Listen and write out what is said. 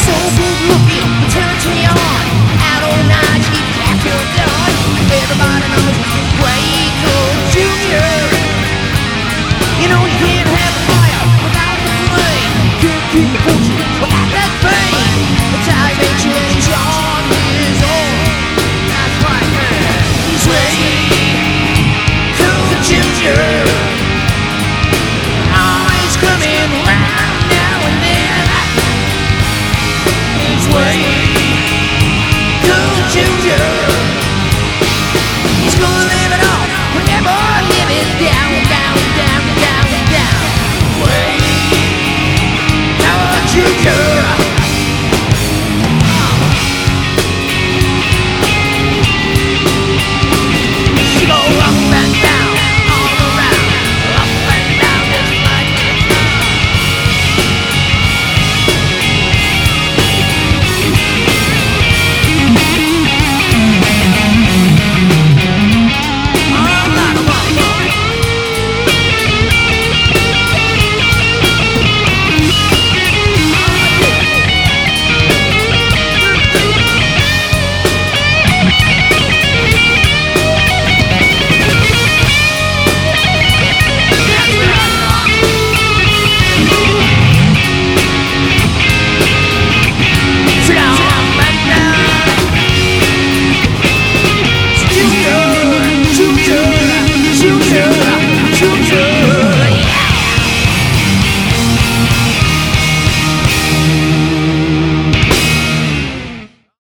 So good looking, turns me on. Out all night, keep after dawn. Everybody knows he's Grey Gold Junior. You know you can't have a fire without the flame. Can't keep the fortune without that fame. That's how he makes it, he's on his own. That's right, man. He's Grey Gold Junior. Always coming round now and then. He's Grey Gold Junior. He's gonna